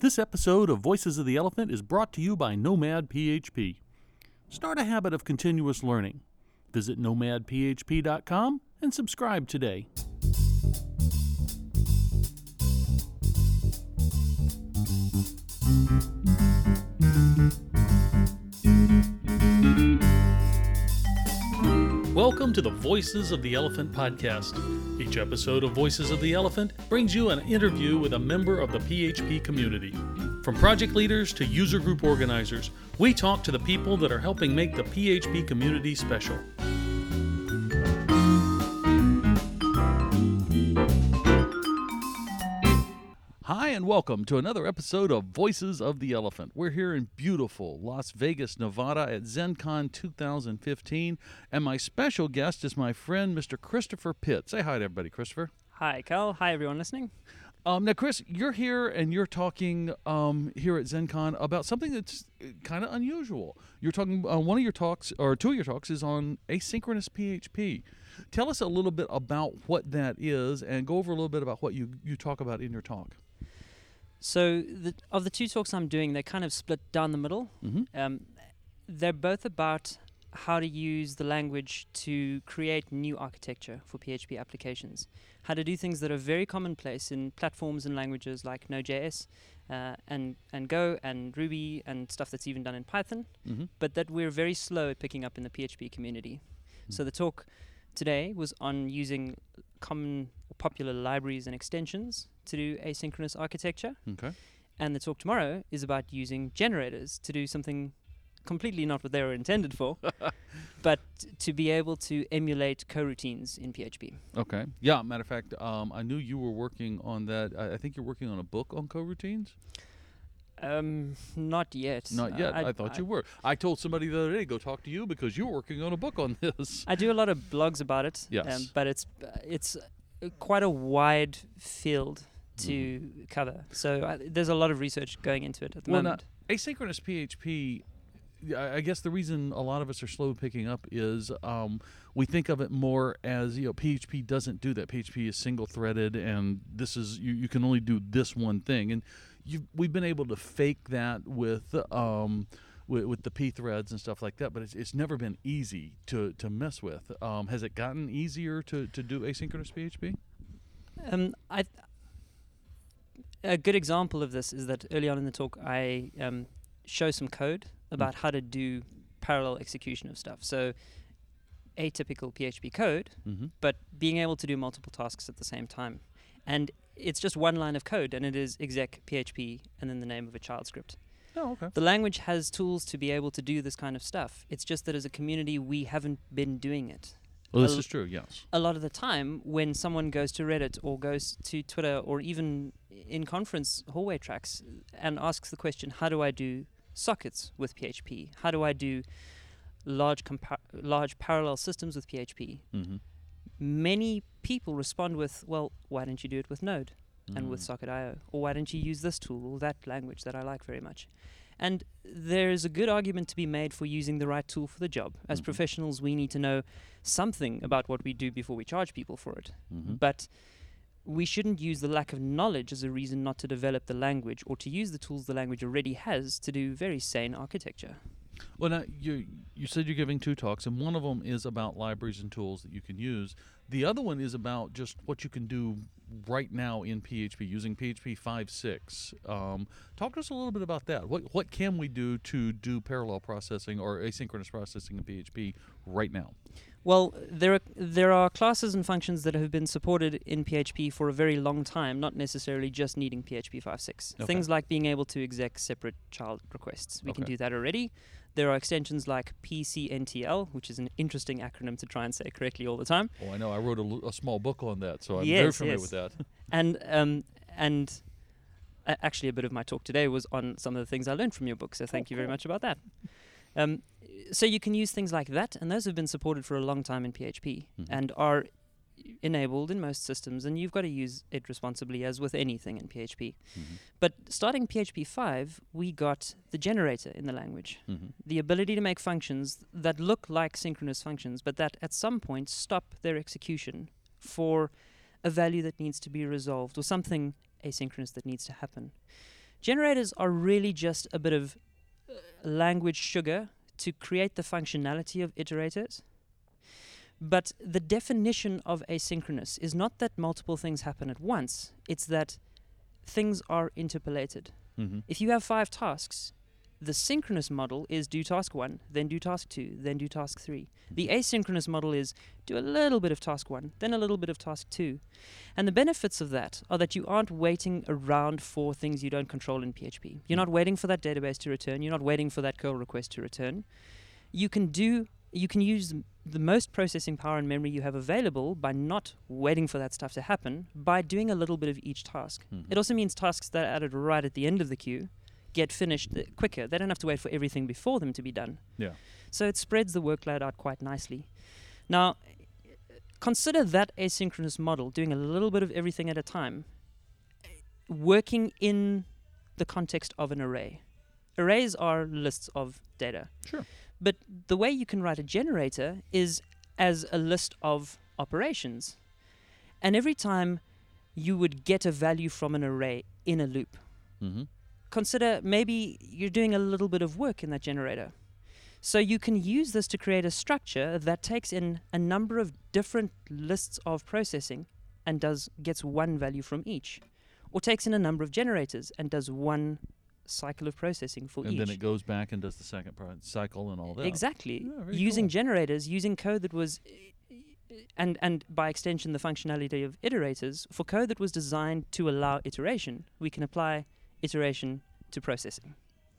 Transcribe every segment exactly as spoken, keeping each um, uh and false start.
This episode of Voices of the Elephant is brought to you by Nomad P H P. Start a habit of continuous learning. Visit nomad p h p dot com and subscribe today. Welcome to the Voices of the Elephant podcast. Each episode of Voices of the Elephant brings you an interview with a member of the P H P community. From project leaders to user group organizers, we talk to the people that are helping make the P H P community special. Hi, and welcome to another episode of Voices of the Elephant. We're here in beautiful Las Vegas, Nevada at ZenCon two thousand fifteen, and my special guest is my friend, Mister Christopher Pitt. Say hi to everybody, Christopher. Hi, Cal. Hi, everyone listening. Um, now, Chris, you're here and you're talking um, here at ZenCon about something that's kind of unusual. You're talking, uh, one of your talks, or two of your talks, is on asynchronous P H P. Tell us a little bit about what that is and go over a little bit about what you, you talk about in your talk. So, the, of the two talks I'm doing, they're kind of split down the middle. Mm-hmm. Um, they're both about how to use the language to create new architecture for P H P applications. How to do things that are very commonplace in platforms and languages like Node.js uh, and, and Go and Ruby and stuff that's even done in Python, Mm-hmm. but that we're very slow at picking up in the P H P community. Mm-hmm. So the talk today was on using common or popular libraries and extensions to do asynchronous architecture. Okay. And the talk tomorrow is about using generators to do something completely not what they were intended for, but to be able to emulate coroutines in P H P. Okay. Yeah, matter of fact, um, I knew you were working on that. I, I think you're working on a book on coroutines? Um, not yet. Not yet. Uh, I, I thought you were. I told somebody the other day, go talk to you because you're working on a book on this. I do a lot of blogs about it, Yes. um, but it's uh, it's uh, quite a wide field to Mm-hmm. cover. So uh, there's a lot of research going into it at the Well, moment. now, asynchronous P H P, I I guess the reason a lot of us are slow picking up is um, we think of it more as, you know, P H P doesn't do that. P H P is single-threaded, and this is you, you can only do this one thing. And you've, we've been able to fake that with um, with, with the P threads and stuff like that, but it's, it's never been easy to, to mess with. Um, has it gotten easier to, to do asynchronous P H P? Um, I th- a good example of this is that early on in the talk I um, show some code about how to do parallel execution of stuff. So atypical P H P code, Mm-hmm. but being able to do multiple tasks at the same time. And it's just one line of code, and it is exec P H P and then the name of a child script. Oh, okay. The language has tools to be able to do this kind of stuff. It's just that as a community, we haven't been doing it. Well, this Well, is true, yes. A lot of the time when someone goes to Reddit or goes to Twitter or even in conference hallway tracks and asks the question, how do I do sockets with P H P? How do I do large compa- large parallel systems with P H P? Mm-hmm. Many people respond with, well, why don't you do it with Node and with Mm. Socket dot I O? Or why don't you use this tool or that language that I like very much? And there is a good argument to be made for using the right tool for the job. As Mhm. professionals, we need to know something about what we do before we charge people for it. Mm-hmm. But we shouldn't use the lack of knowledge as a reason not to develop the language or to use the tools the language already has to do very sane architecture. Well, now, you you said you're giving two talks, and one of them is about libraries and tools that you can use. The other one is about just what you can do right now in P H P using P H P five point six. Um, talk to us a little bit about that. What what can we do to do parallel processing or asynchronous processing in P H P right now? Well, there are there are classes and functions that have been supported in P H P for a very long time, not necessarily just needing P H P five point six. Okay. Things like being able to exec separate child requests. We can Okay. do that already. There are extensions like P C N T L, which is an interesting acronym to try and say correctly all the time. Oh, I know. I wrote a, l- a small book on that, so I'm very Yes, familiar yes. with that. And um, and a- actually, a bit of my talk today was on some of the things I learned from your book. So thank you very cool. much about that. Um, so you can use things like that, and those have been supported for a long time in P H P Mhm. and are enabled in most systems. And you've got to use it responsibly, as with anything in P H P. Mhm. But starting P H P five, we got the generator in the language, Mhm. the ability to make functions that look like synchronous functions, but that at some point stop their execution for a value that needs to be resolved or something asynchronous that needs to happen. Generators are really just a bit of uh, language sugar to create the functionality of iterators. But the definition of asynchronous is not that multiple things happen at once, it's that things are interpolated. Mm-hmm. If you have five tasks, the synchronous model is do task one, then do task two, then do task three. The asynchronous model is do a little bit of task one, then a little bit of task two. And the benefits of that are that you aren't waiting around for things you don't control in P H P. You're not waiting for that database to return. You're not waiting for that curl request to return. You can do, you can use the most processing power and memory you have available by not waiting for that stuff to happen, by doing a little bit of each task. Mm-hmm. It also means tasks that are added right at the end of the queue get finished th- quicker. They don't have to wait for everything before them to be done. Yeah. So it spreads the workload out quite nicely. Now, consider that asynchronous model, doing a little bit of everything at a time, working in the context of an array. Arrays are lists of data. Sure. But the way you can write a generator is as a list of operations. And every time you would get a value from an array in a loop, Mm-hmm. consider maybe you're doing a little bit of work in that generator. So you can use this to create a structure that takes in a number of different lists of processing and does gets one value from each. Or takes in a number of generators and does one cycle of processing for And each. then it goes back and does the second pro- cycle and all that. Exactly. Yeah, very Using cool. generators, using code that was, and and by extension the functionality of iterators, for code that was designed to allow iteration, we can apply iteration to processing.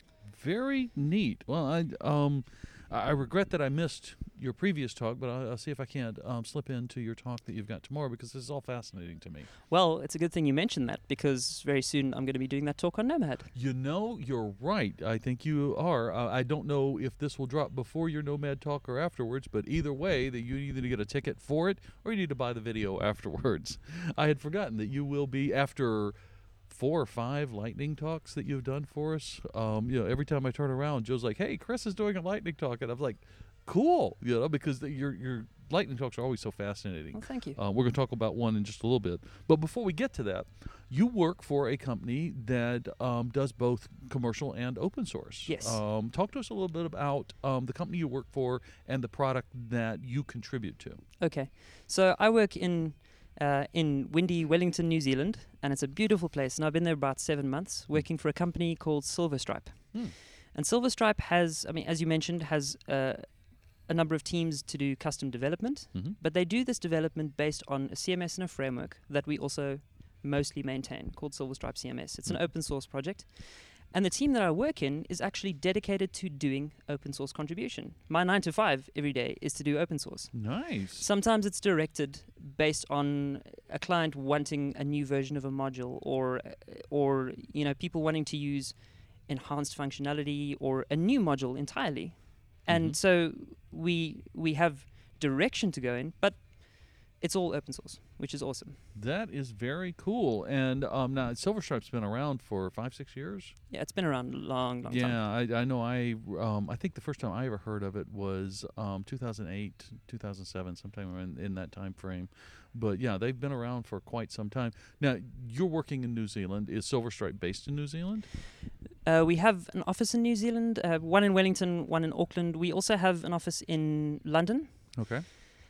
Very neat. Well, I um, I I regret that I missed your previous talk, but I'll, I'll see if I can't um, slip into your talk that you've got tomorrow, because this is all fascinating to me. Well, it's a good thing you mentioned that, because very soon I'm going to be doing that talk on Nomad. You know, you're right. I think you are. Uh, I don't know if this will drop before your Nomad talk or afterwards, but either way, that you either need to get a ticket for it or you need to buy the video afterwards. I had forgotten that you will be, after four or five lightning talks that you've done for us. Um, you know, every time I turn around, Joe's like, "Hey, Chris is doing a lightning talk," and I'm like, "Cool," you know, because the, your your lightning talks are always so fascinating. Well, thank you. Uh, we're going to talk about one in just a little bit. But before we get to that, you work for a company that um, does both commercial and open source. Yes. Um, talk to us a little bit about um, the company you work for and the product that you contribute to. Okay, so I work in uh, in windy Wellington, New Zealand, and it's a beautiful place. And I've been there about seven months, working for a company called Silverstripe. Hmm. And Silverstripe has, I mean, as you mentioned, has uh, a number of teams to do custom development, Mm-hmm. but they do this development based on a C M S and a framework that we also mostly maintain, called Silverstripe C M S. It's an Mm. open source project. And the team that I work in is actually dedicated to doing open source contribution. My nine to five every day is to do open source. Nice. Sometimes it's directed based on a client wanting a new version of a module, or, uh, or you know, people wanting to use enhanced functionality or a new module entirely. And Mhm. so we we have direction to go in, but it's all open source, which is awesome. That is very cool. And um, now Silverstripe's been around for five, six years. Yeah, it's been around a long, long time. Yeah, I, I know. I um, I think the first time I ever heard of it was um, two thousand eight, two thousand seven, sometime in, in that time frame. But yeah, they've been around for quite some time. Now, you're working in New Zealand. Is Silverstripe based in New Zealand? Uh, we have an office in New Zealand, uh, one in Wellington, one in Auckland. We also have an office in London. Okay.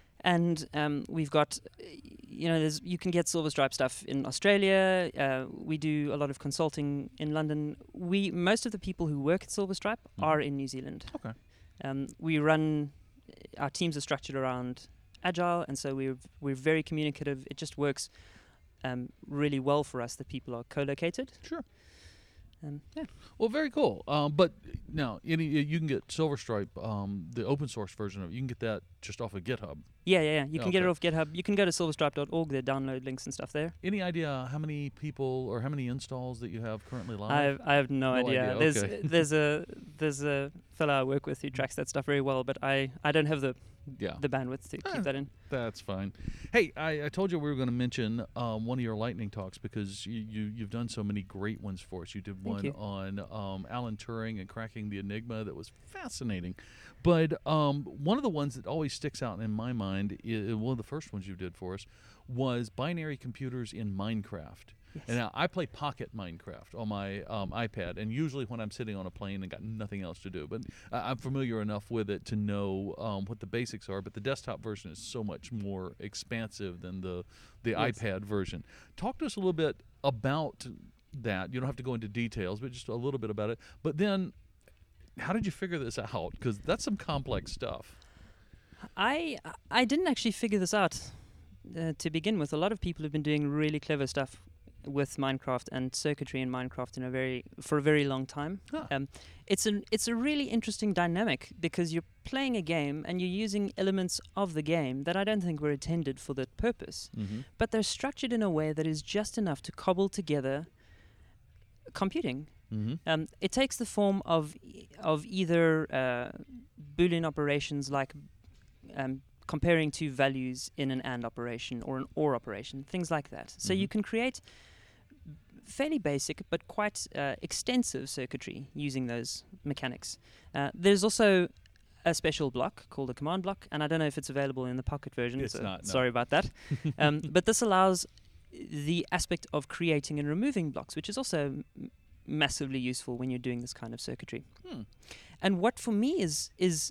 And um, we've got, uh, you know, there's, you can get Silverstripe stuff in Australia. Uh, we do a lot of consulting in London. We most of the people who work at Silverstripe Mhm. are in New Zealand. Okay. Um, we run, our teams are structured around Agile, and so we're we're very communicative. It just works um, really well for us that people are co-located. Sure. Um, yeah. Well, very cool. Um, but now, any you can get Silverstripe, um, the open source version of it. You can get that just off of GitHub. Yeah, yeah, yeah. You can get it Okay. off GitHub. You can go to silverstripe dot org. There are download links and stuff there. Any idea how many people or how many installs that you have currently live? I have, I have no, No idea. idea, There's okay. there's a there's a fellow I work with who tracks that stuff very well, but I, I don't have the yeah. the bandwidth to Ah. keep that in. That's fine. Hey, I, I told you we were going to mention um, one of your lightning talks because you, you, you've done so many great ones for us. You did Thank one you. on um, Alan Turing and cracking the Enigma that was fascinating. But um, one of the ones that always sticks out in my mind, I one of the first ones you did for us, was binary computers in Minecraft. Yes. And now I play Pocket Minecraft on my um, iPad, and usually when I'm sitting on a plane and got nothing else to do. But uh, I'm familiar enough with it to know um, what the basics are. But the desktop version is so much more expansive than the the Yes. iPad version. Talk to us a little bit about that. You don't have to go into details, but just a little bit about it. But then, how did you figure this out? Because that's some complex stuff. I I didn't actually figure this out uh, to begin with. A lot of people have been doing really clever stuff with Minecraft and circuitry in Minecraft in a very for a very long time. Huh. Um, it's an it's a really interesting dynamic because you're playing a game and you're using elements of the game that I don't think were intended for that purpose, Mm-hmm. but they're structured in a way that is just enough to cobble together computing. Mm-hmm. Um, it takes the form of e- of either uh, Boolean operations like um, comparing two values in an AND operation or an OR operation, things like that. So you Mhm. can create fairly basic but quite uh, extensive circuitry using those mechanics. Uh, there's also a special block called a command block, and I don't know if it's available in the Pocket version. It's so not, no. Sorry about that. um, but this allows the aspect of creating and removing blocks, which is also m- massively useful when you're doing this kind of circuitry. Hmm. And what for me is is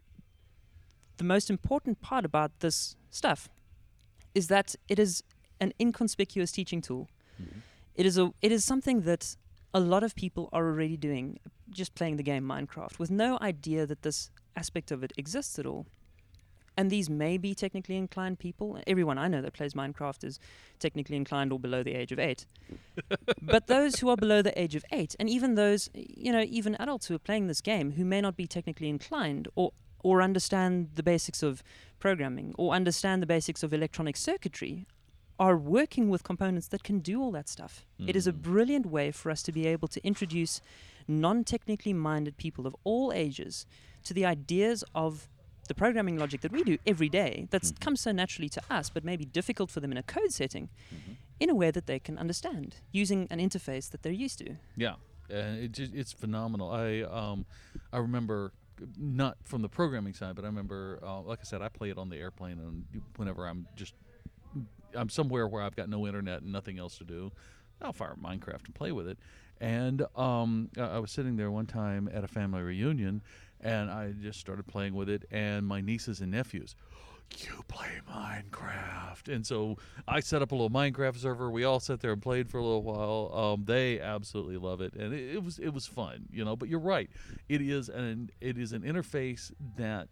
the most important part about this stuff is that it is an inconspicuous teaching tool. Mhm. It is a it is something that a lot of people are already doing, just playing the game Minecraft, with no idea that this aspect of it exists at all. And these may be technically inclined people. Everyone I know that plays Minecraft is technically inclined or below the age of eight. But those who are below the age of eight, and even those, you know, even adults who are playing this game who may not be technically inclined or or understand the basics of programming or understand the basics of electronic circuitry, are working with components that can do all that stuff. It is a Mm. brilliant way for us to be able to introduce non-technically minded people of all ages to the ideas of the programming logic that we do every day that Mhm. comes so naturally to us but may be difficult for them in a code setting Mhm. in a way that they can understand using an interface that they're used to. Yeah, and it just, it's phenomenal. I um, I remember not from the programming side, but I remember, uh, like I said, I play it on the airplane, and whenever I'm just I'm somewhere where I've got no internet and nothing else to do, I'll fire up Minecraft and play with it. And um, I I was sitting there one time at a family reunion, and I just started playing with it, and my nieces and nephews, you play Minecraft. And so I set up a little Minecraft server. We all sat there and played for a little while. Um, they absolutely love it, and it, it was it was fun, you know. But you're right, it is an it is an interface that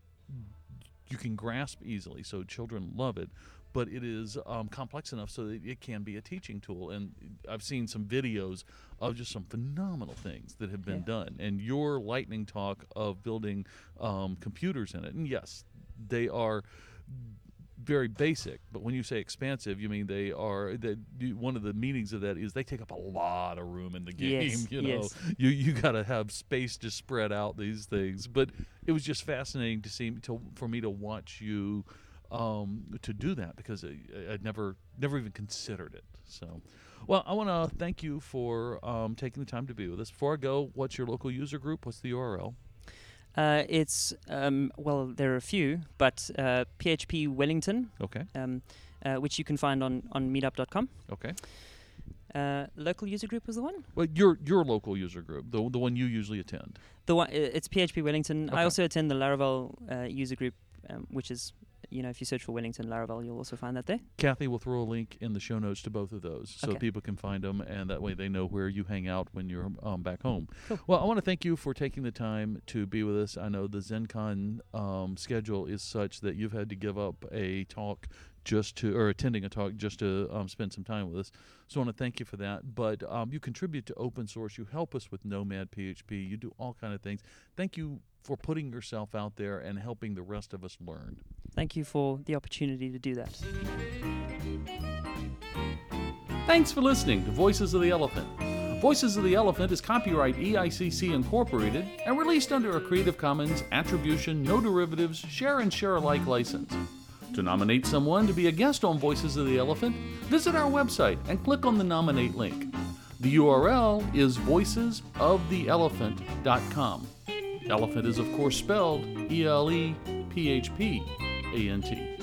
you can grasp easily, so children love it. But it is um, complex enough so that it can be a teaching tool. And I've seen some videos of just some phenomenal things that have been Yeah. done. And your lightning talk of building um, computers in it, and yes, they are very basic, but when you say expansive, you mean they are that you, one of the meanings of that is they take up a lot of room in the game. Yes, You know, yes. you you got to have space to spread out these things. But it was just fascinating to see to for me to watch you um, to do that, because I, I'd never never even considered it. So, well, I want to thank you for um, taking the time to be with us. Before I go, what's your local user group? What's the U R L? Uh, it's, um, well, there are a few, but uh, P H P Wellington, Okay, um, uh, which you can find on, on meetup dot com. okay. Uh, local user group was the one? Well, your your local user group, the the one you usually attend. The one, uh, it's P H P Wellington. Okay. I also attend the Laravel uh, user group, um, which is, you know, if you search for Wellington Laravel, you'll also find that there. Kathy will throw a link in the show notes to both of those, so Okay. people can find them, and that way they know where you hang out when you're um, back home. Cool. Well, I want to thank you for taking the time to be with us. I know the ZenCon um, schedule is such that you've had to give up a talk just to, or attending a talk just to um, spend some time with us. So I want to thank you for that. But um, you contribute to open source. You help us with Nomad P H P. You do all kind of things. Thank you for putting yourself out there and helping the rest of us learn. Thank you for the opportunity to do that. Thanks for listening to Voices of the Elephant. Voices of the Elephant is copyright E I C C Incorporated and released under a Creative Commons Attribution, No Derivatives, Share and Share Alike license. To nominate someone to be a guest on Voices of the Elephant, visit our website and click on the Nominate link. The U R L is voices of the elephant dot com. Elephant is, of course, spelled E L E P H P A N T.